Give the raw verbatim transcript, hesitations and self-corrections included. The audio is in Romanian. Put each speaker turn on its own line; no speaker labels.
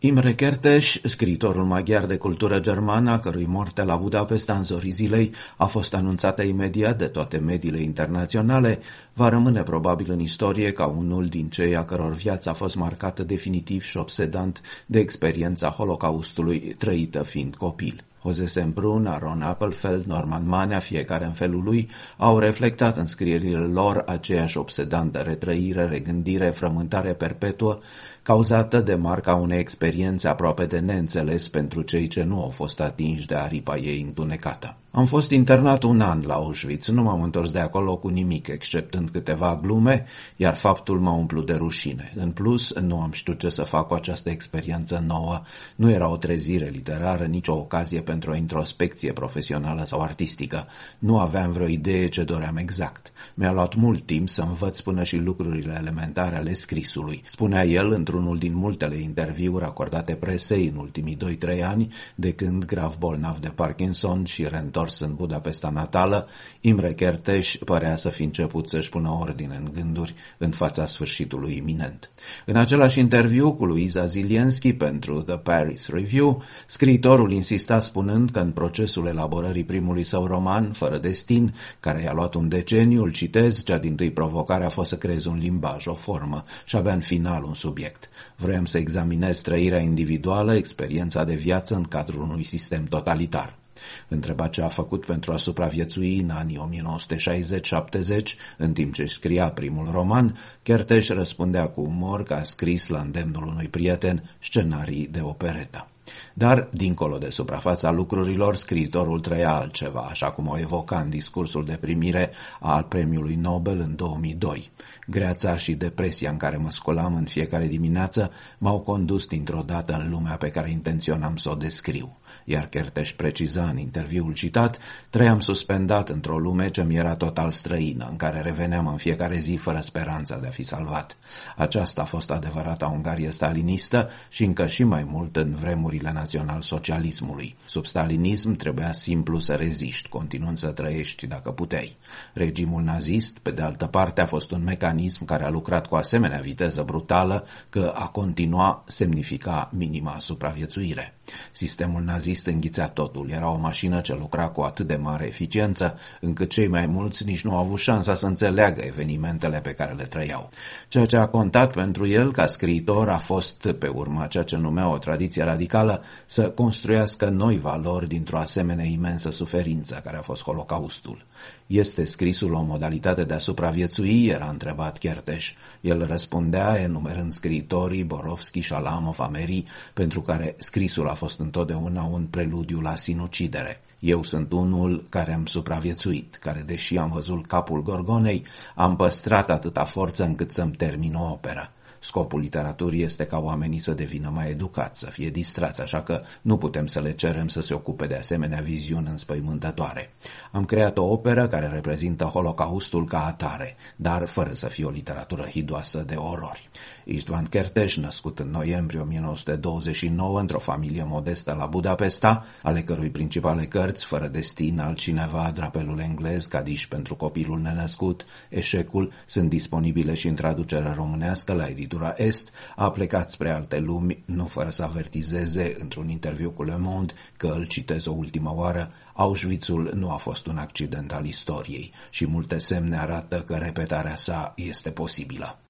Imre Kertész, scriitorul maghiar de cultură germană, a cărui moarte la Budapesta în zorii zilei a fost anunțată imediat de toate mediile internaționale, va rămâne probabil în istorie ca unul din cei a căror viață a fost marcată definitiv și obsedant de experiența Holocaustului trăită fiind copil. Jose Semprún, Aaron Appelfeld, Norman Manea, fiecare în felul lui, au reflectat în scrierile lor aceeași obsedantă retrăire, regândire, frământare perpetuă, cauzată de marca unei experiențe aproape de neînțeles pentru cei ce nu au fost atinși de aripa ei întunecată. Am fost internat un an la Auschwitz, nu m-am întors de acolo cu nimic, exceptând câteva glume, iar faptul m-a umplut de rușine. În plus, nu am știut ce să fac cu această experiență nouă, nu era o trezire literară, nici o ocazie pentru o introspecție profesională sau artistică. Nu aveam vreo idee ce doream exact. Mi-a luat mult timp să învăț până și lucrurile elementare ale scrisului. Spunea el într-unul din multele interviuri acordate presei în ultimii doi trei ani, de când, grav bolnav de Parkinson și reîntors în Budapesta natală, Imre Kertész părea să fi început să-și pună ordine în gânduri în fața sfârșitului iminent. În același interviu cu Luisa Zilienski pentru The Paris Review, scriitorul insista spunând că în procesul elaborării primului său roman, Fără destin, care i-a luat un deceniu, îl citez, cea dintâi provocare a fost să creez un limbaj, o formă și avea în final un subiect. Vroiam să examinez trăirea individuală, experiența de viață în cadrul unui sistem totalitar. Întreba ce a făcut pentru a supraviețui în anii o mie nouă sute șaizeci șaptezeci, în timp ce scria primul roman, Kertész răspundea cu umor că a scris la îndemnul unui prieten scenarii de operetă. Dar, dincolo de suprafața lucrurilor, scriitorul trăia altceva, așa cum o evoca în discursul de primire al premiului Nobel în două mii doi. Greața și depresia în care mă sculam în fiecare dimineață m-au condus dintr-o dată în lumea pe care intenționam să o descriu. Iar Kertész preciza în interviul citat, trăiam suspendat într-o lume ce mi era total străină, în care reveneam în fiecare zi fără speranța de a fi salvat. Aceasta a fost adevărata Ungarie stalinistă și încă și mai mult în vremurile național-socialismului. Sub stalinism trebuia simplu să reziști, continuând să trăiești dacă puteai. Regimul nazist, pe de altă parte, a fost un mecanism care a lucrat cu asemenea viteză brutală că a continua semnifica minima supraviețuire. Sistemul nazist înghițea totul, era o mașină ce lucra cu atât de mare eficiență, încât cei mai mulți nici nu au avut șansa să înțeleagă evenimentele pe care le trăiau. Ceea ce a contat pentru el ca scriitor a fost, pe urma ceea ce numea o tradiție radicală, să construiască noi valori dintr-o asemenea imensă suferință care a fost Holocaustul. Este scrisul o modalitate de a supraviețui? Era întrebat Kertész. El răspundea enumerând scriitorii Borovski, Shalamov, Ameri, pentru care scrisul a fost întotdeauna un preludiu la sinucidere. Eu sunt unul care am supraviețuit, care, deși am văzut capul Gorgonei, am păstrat atâta forță încât să-mi termin o operă. Scopul literaturii este ca oamenii să devină mai educați, să fie distrați, așa că nu putem să le cerem să se ocupe de asemenea viziuni înspăimântătoare. Am creat o operă care reprezintă Holocaustul ca atare, dar fără să fie o literatură hidoasă de orori. István Kertész, născut în noiembrie o mie nouă sute douăzeci și nouă într-o familie modestă la Budapesta, ale cărui principale cărți, Fără destin, Altcineva, Drapelul englez, Cadiș pentru copilul nenăscut, Eșecul, sunt disponibile și în traducere românească la editura Est, a plecat spre alte lumi, nu fără să avertizeze într-un interviu cu Le Monde că, îl citez o ultimă oară, Auschwitzul nu a fost un accident al istoriei și multe semne arată că repetarea sa este posibilă.